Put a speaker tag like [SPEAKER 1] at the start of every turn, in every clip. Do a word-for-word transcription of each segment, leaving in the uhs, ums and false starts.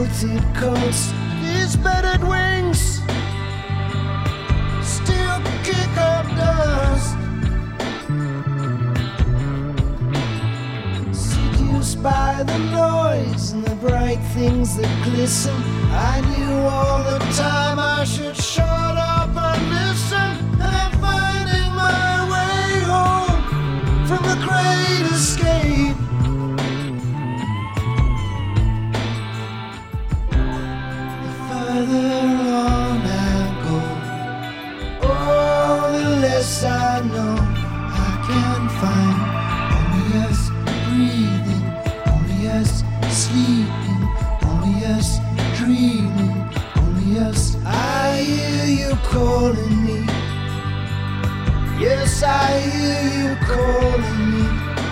[SPEAKER 1] quilted coats, these bedded wings still kick up dust. Seduced by the noise and the bright things that glisten, I knew all the time I should shut up and listen. And I'm finding my way home from the great escape. The further on I go, oh, the less I know. I can find only us breathing, only us sleeping, only us dreaming, only us. I hear you calling me. Yes, I hear you calling me.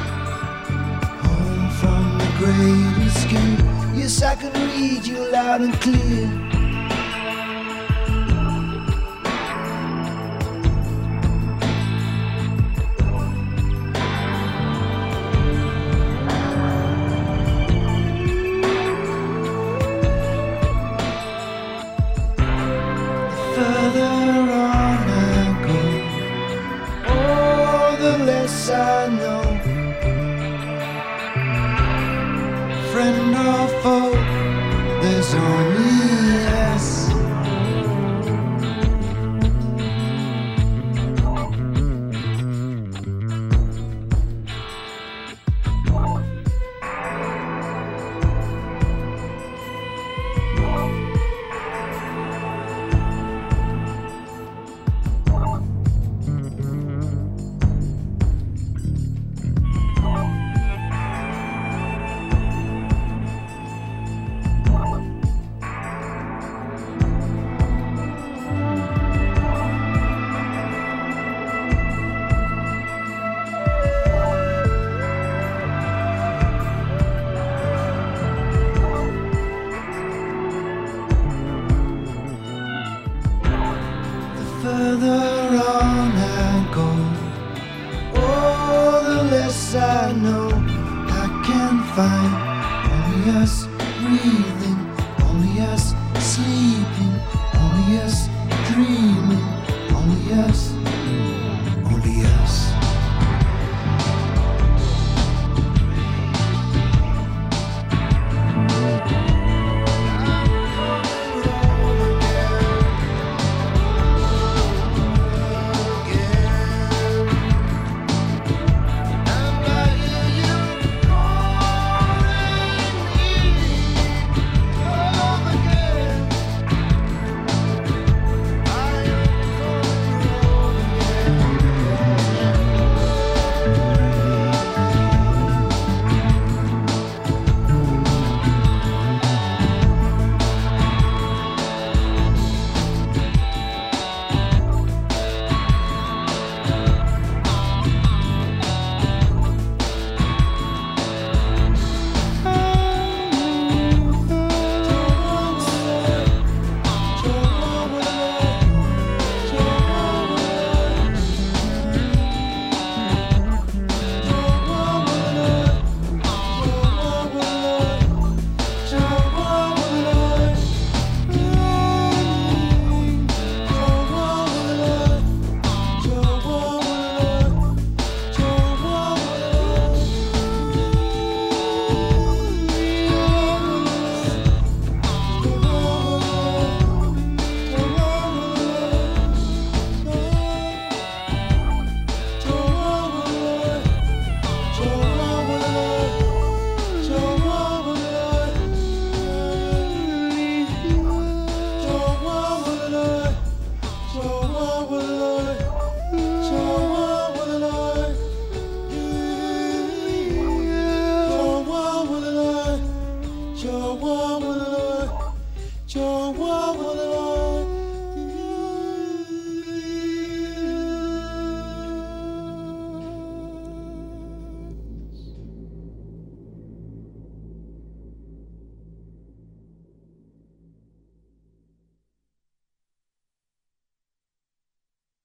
[SPEAKER 1] Home from the great escape. Yes, I can read you loud and clear. Further on I go, oh, the less I know. Friend or foe, there's only us. Further on I go, oh, the less I know. I can find only us breathing.